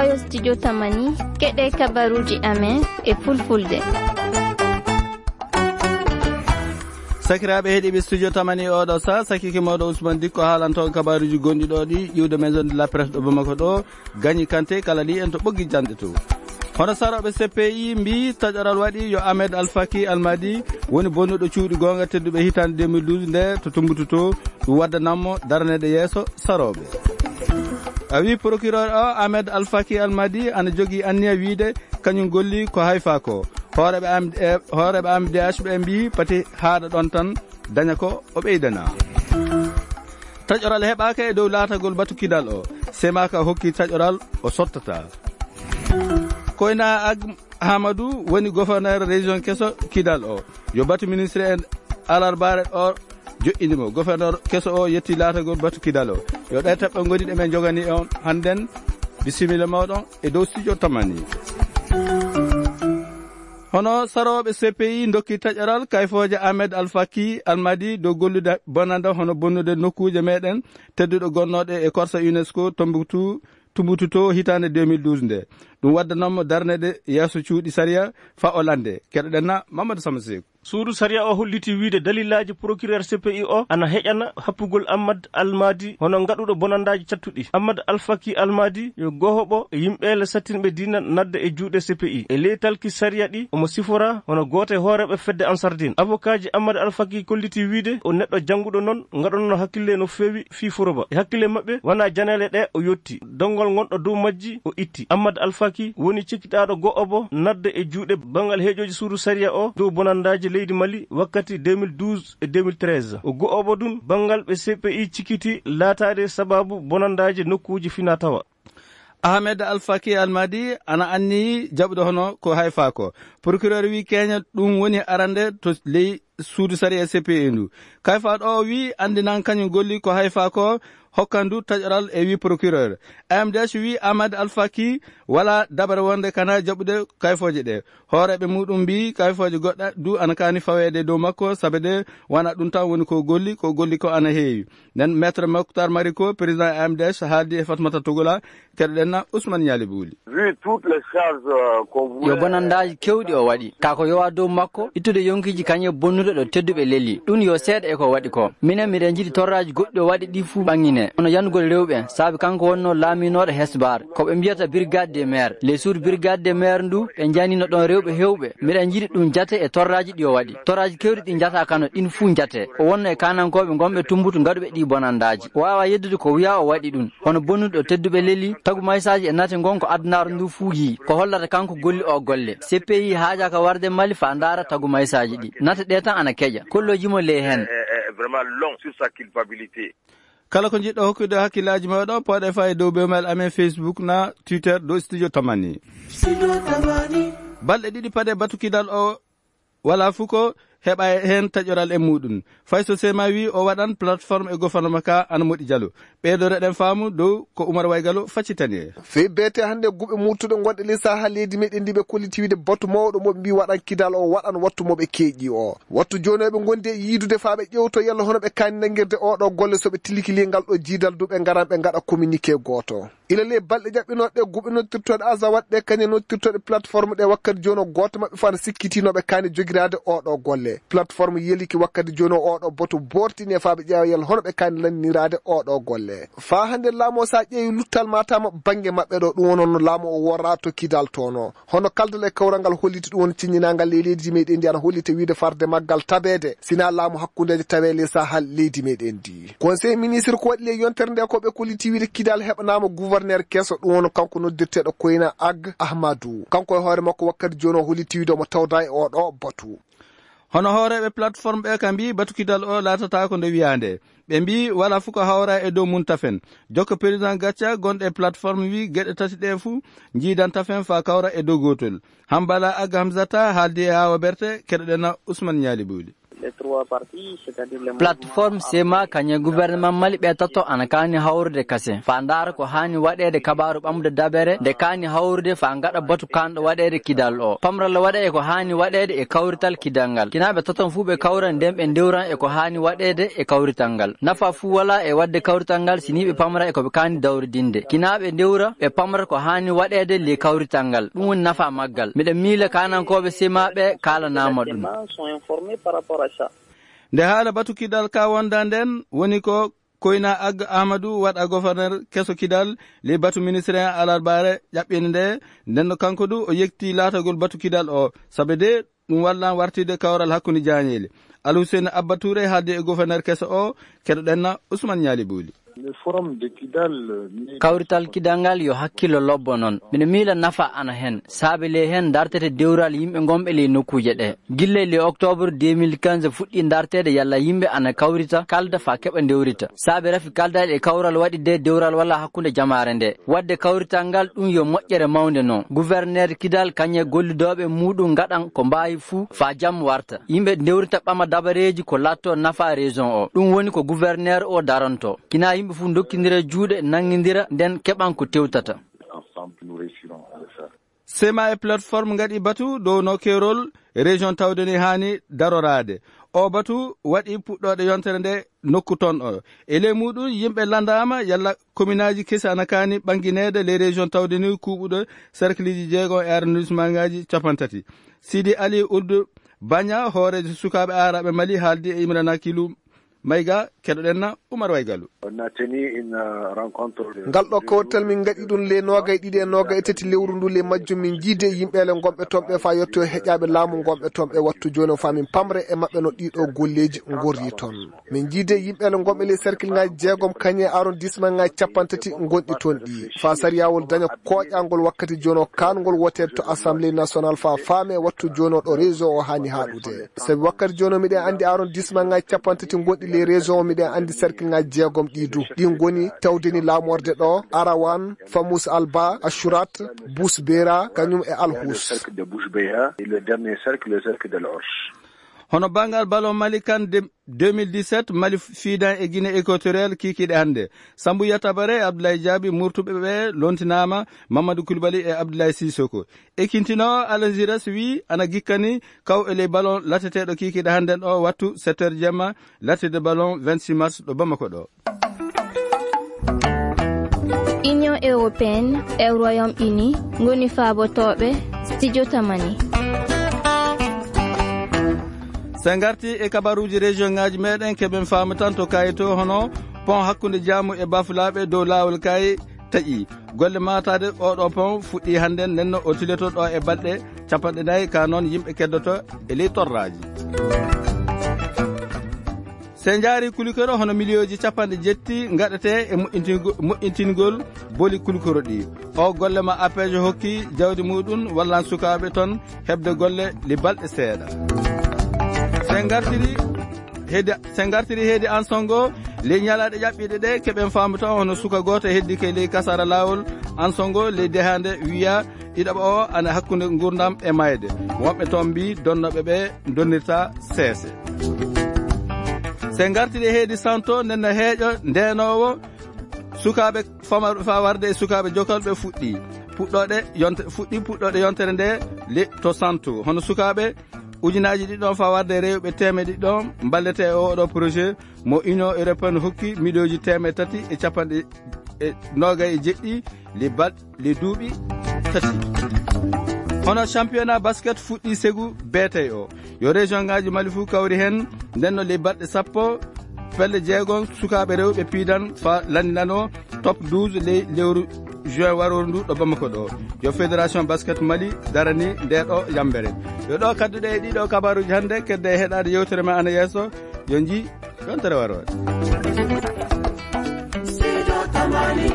heɓayo studio tamani keɗe kabaruji amen e fulfulde. sakiraɓe heeɗiɓe studio tamani oɗo sa sakiki mawɗo Ousmane Dikko haalanto kabaruji gonɗi ɗo ɗi ƴiwde maison de la presse ɗo Bamako ɗo Gagny Kanté kala li en to ɓoggi janɗe to. hono saroɓe CPI mbi taƴoral waɗi yo Ahmed Alfaki Almadi woni bonnuɗo cuuɗi gonga tedduɓe hitande 2012 nde to tumbututo ɗum waddanammo darnede yeeso saroɓe. a wi procureur o Ahmed Alfaki Almadi ana jogui anniya wiide kañum golli ko hayfa ko hooreɓe AMDH ɓe mbi pati haaɗa ɗon tan daña ko o ɓeydana. taƴoral heɓaka e dow laatagol batu kidal o semaka hokki taƴoral o sottata. koyna ag Hamadou woni gouverneur région keso kidal o yo batu ministre en alarbare o joƴinimo. gouverneur keso o yetti laatagol batu kidal o yo ɗe teɓɓe goni ɗe men jogani on hannden bisimilla mawɗon e dow studio tamani. hono saroɓe CPI dokki taƴoral kayfoje Ahmed Alfaki Almadi dow gollude bonanda hono bonnude nokkuje meɗen tedduɗo gonnoɗe e korsa UNESCO Tumbututo hitande 2012 nde ɗum waddanammo darnede yeeso cuuɗi saria fa o lande keɗoɗenna Mamadou Samasekou. suudu saria o holliti wiide dalilaji procureur CPI o ana heƴana happugol Ahmad Almadi hono gaɗuɗo bonandaji cattuɗi. Ahmad Alfaki Almadi yo gohoɓo e yimɓele sattinɓe dina nadde e juuɗe CPI e ley talki saria ɗi omo sifora hono goto e hooreɓe fedde Ansardine. avocat ji Ahmad Alfaki kolliti wiide o neɗɗo jangguɗo noon gaɗonno hakkille no feewi fi foroba e hakkille mabɓe wona janele ɗe o yetti dongol gonɗo dow majji o itti. Ahmad Alfaki woni cikkitaɗo go'obo nadde e juuɗe bangal heeƴoji suudu saria o dow bonandaji leydi Mali wakkati 2012 e 2013 o go'obo ɗum bangal ɓe CPI cikkiti laatade sababu bonandaji nokkuji fina tawa. Ahmed Alfaki Almadi ana anni jaɓude hono ko hayfa ko. procureur wi keña ɗum woni arande to ley suudu saria CPI ndu. kayfaɗo o wi andinan kañum golli ko hayfa ko hokkandu taƴoral e wi procureur. AMDH wi Ahmed Alfaki wala dabare wonde kana jaɓude kayfoje ɗe. hooreɓe muɗum mbi kayfoje goɗɗa du ana kani fawede dow makko sabe de wona ɗum tan woni ko golli ko ana heewi. nden maître Mokhtar Mariko président AMDH haaldi e Fatmata Togola keɗoɗenna Ousmane Niali Bouli. yo bonandaji kewɗi o waɗi kako yowa dow makko ittude yonkiji kañe bonnude ɗo tedduɓe leli ɗum yo seeɗa e ko waɗi ko. minen miɗen jiiɗi torraji goɗɗi o waɗi ɗi fuu ɓangine ono yandugol rewɓe saabi kanko wonno laaminoɗo Hesbar koɓe mbiyata brigade des maires les suudu brigade des maires ndu ɓe janino ɗon rewɓe hewɓe miɗen jiiɗi ɗum jate e torraji ɗi o waɗi. torraji kewɗi ɗi jata kano ɗin fuu jate o wonno e kanankoɓe gonɓe tumbutu gaɗuɓe ɗi bonandaji o wawa yeddude ko wiya o waɗi ɗum hono bonnude o tedduɓe leli tagu maysaji e nate gonko addunaru ndu fuu yi ko hollata kanko golli o golle. CPI haajaka warde Mali fa ndaara tagu maysaji ɗi nate ɗe tan ana keƴa kollojimo le hen. kala ko jiɗɗo hokkude hakkillaji maɗo poɗe fa e dow bewmal amen Facebook na Twitter dow studio tamani. balɗe ɗiɗi paade batukidal o wala fuko heɓa hen taƴoral e muɗum. Fayso Sema wi o waɗan plateforme e gouvernement ka ana moɗi jalo ɓeydoreɗen faamu dow ko Oumar Waygalo faccitani e fe bete hande guɓe muttuɗo gonɗe lissa ha leydi meɗen ndi ɓe kolliti wiide batu mawɗo moɓe mbi waɗan kidal o waɗan wattu moɓe keeƴi o wattu joni ɓe gondi e yiidude fa ɓe ƴewto yalla hono ɓe kani nangirde oɗo golle soɓe tilkili ngal ɗo jiidal duɓe garan ɓe gaɗa communiqué goto ila le balɗe jaɓɓinoɗe guɓe nottirtoɗe azawat ɗe kañe nottirtoɗe plateforme ɗe wakkati joni goto mabɓe fa ne sikkitinoɓe kani jogirade oɗo golle plateforme yeliki wakkati joni oɗo boto bortini fa ɓe ƴeewa yalla hono ɓe kani lannirade oɗo golle fa hande laamu o sa ƴeewi luttal matama banggue mabɓe ɗo ɗum wononno laamu o worra to kidal tono hono kaldal e kawral ngal holliti ɗum won ciññinagal leydi meɗen ndi ana hollite wiide farde maggal tabede sina laamu hakkudeje tawele sa hal leydi meɗen ndi conseil ministre ko waɗi le yontere nde ko ɓe kolliti wiide kidal heɓanama gouverneur kesso ɗum wono kanko noddirteɗo koyna Ag Ahmadou kanko e hoore makko wakkati joni o holliti wiide omo tawda e oɗo batu. hono hooreɓe plateforme ɓe ka mbi batukidal o latata ko nde wiyande ɓe mbi wala fuko hawra e dow mum tafen jokka président Gatcha gonɗe e plateforme wi gueɗe tati ɗe fuu jiidan tafen fa kawra e dow gotol. Hambala Ag Hamzata haaldi e Hawa Berte keɗoɗenna Ousmane Niali Bouli. les 3 parties, c'est-à-dire les plateforme sema kanye gouvernement mali be tato anakani hawrde kase fa ndar ko hani wadede kabaru bamde dabere de kani hawrde fa ngada batu kando wadede kidal o pamral wadede ko hani wadede e kawrital kidangal kinabe taton fu be kawran dembe ndewran e ko hani wadede e kawritangal nafa fu wala e wadde kawritangal sinibe pamra e ko be kani dawrdinde kinabe ndewra e pamra ko hani wadede le kawritangal dum nafa maggal mide mila kanan ko be sema be kala namadum sont informés par rapport à ça. nde haala batu kidal ka wonda nden woni ko koyna ag Amadou wada gouverneur keso kidal le batu ministre alarbare jabbinde nde nenno kanko du o yekti latagol batu kidal o sabede dum walla wartide kawral hakkunde jañele Aloussène Abba Touré haalde e gouverneur keso o kedo denna Ousmane Niali Bouli. Le forum de Kidal kawrital kidangal yo hakkilo lobbo non min mila nafa ana hen sabele hen dartete dewral yimbe gombe le nokkuje de gille le octobre 2015 fuddi dartede yalla yimbe ana kawrita kalda fa keba dewrita sabe rafi kalda e kawral wadi de dewral wala hakkunde jamaare nde wadde kawritangal dum yo mojjere mawnde non gouverneur Kidal kanye gollidobe mudum gadan ko mbaayi fu fa jam warta yimbe dewrita bama dabareji ko latto nafa raison o dum woni ko gouverneur o daranto kina yimbe fu dokkindira juude nangindira den keban ko tewtata sema e plateforme ngadi batu do no kerol région tawdeni hani darorade o batu wadi puddode yontere nde nokku ton o ele mudum yimbe landama yalla communauji kesi anakani banginede les région tawdeni kubudo cercle ji jeego e arrondissement ngaji capantati Sidi Ali Ould Bagna horejo sukabe arabe Mali haldi e Imrana Kilu Mayga kedodenna Oumar Waygalu. On a tenu une rencontre. Galdo ko tel min gadi dun le nogay didi e nogay tati lewru ndu le majjum min jide yimbele gombe tombe fa yotto hejaabe laamu gombe tombe wattu joni famin pamre e mabbe no dido golleji ngorri ton min jide yimbele gombe le cercle ngaji jeegom kanye arrondissement ngaji capantati gondi ton di fa sariyawol daña koƴangol wakkati jono kangol woted to assemblée nationale fa fame wattu jono do réseau o hani hadude sabi wakkati jono mide andi arrondissement ngaji capantati gondi le réseau mide andi cercle ngaji jeegom didu di ngoni tawdeni lamorde do Arawan Famous Alba Ashurat Bousbera kanyum e Alhous cercle de Bousbera et le dernier cercle le cercle de l'Orche. Hono bangal ballon Malikan 2017 Mali fiidan e Guinée équatoriale kikide hande Sambou Yatabare Abdoulaye Diaby murtube be lontinama Mamadou Koulibaly e Abdoulaye Sissoko e kintino Alaziras wi ana gikkani kaw ele ballon latetedo kikide hande do wattu 7h jemma latede ballon 26 mars do Bamako do. Union européenne e Royaume-Uni ngoni fabotobe studio tamani. Sangarti e kabaruji région ngaji meden keben famatan to kayito hono pont hakkunde jaamu e bafulabe do lawol kay taji golle matade o do pont fuddi hande nenno o tileto do e balde capande nay ka non yimbe keddoto e le torraji senjari kulikoro hono milioji capande jetti ngadete e mu'intingol boli kulikoro di o golle ma apejo hokki jawdi mudun walla sukabe ton hebde golle li balde seeda sengartiri hedi ansongo le nyalade jabbide de keben famuto hono suka goto heddi ke le kasara lawol ansongo le dehande wiya idaba o ana hakkunde ngurdam e mayde wobbe tombi donnobe be donnirta sese sengartiri hedi santo nenno heejo ndenowo sukabe fa warde sukabe jokalbe fuddi puddode yontere nde le to santo hono sukabe ujinaji didon fa warde rewbe teme didon ballete o do projet mo union européenne hokki midoji teme tati e capande e noga e jeddi li duubi tati hono championnat basket fuddi segu betay o yo région ngaji Mali fu kawri hen denno li balde sappo pelle jeegon sukabe rewbe pidan fa landano top 12 le lewru juin warondu do Bamako do yo fédération basket Mali darani de do yambere yo do kaddude di do kabaruji hande kedde hedade yewtere ma ana yeso yo ji don tere waro.